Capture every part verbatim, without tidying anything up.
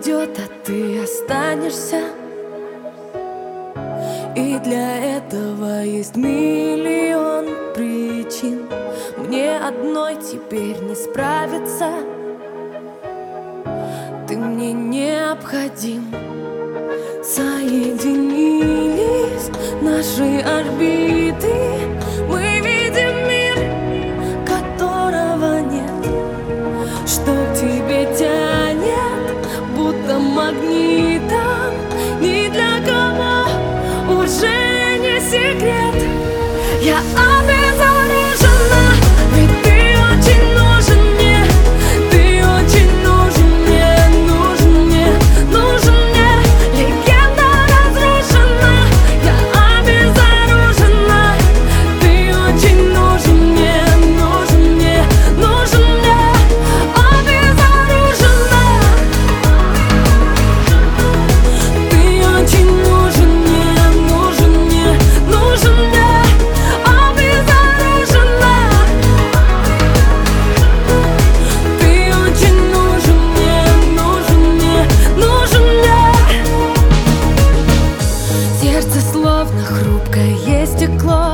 уйдет, а ты останешься. И для этого есть миллион причин. Мне одной теперь не справиться. Ты мне необходим. Соединились наши орбиты. Мы видим мир, которого нет. Что к тебе тянет, будто магнитом. Ни для кого уже не секрет. Я обезоружена, ведь ты очень нужен мне. Ты очень нужен мне, нужен мне, нужен мне. Легенда разрушена, я обезоружена. Ты очень нужен мне, нужен мне, нужен мне. Обезоружена. Ты очень нужен мне, нужен мне, нужен мне. Обезоружена. Ты очень нужен мне, нужен мне, нужен мне. Сердце словно хрупкое стекло.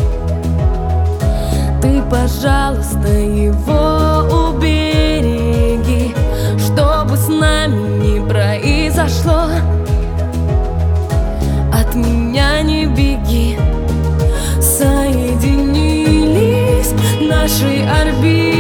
Ты, пожалуйста, его убереги, чтобы с нами не произошло. От меня не беги. Соединились наши орбиты.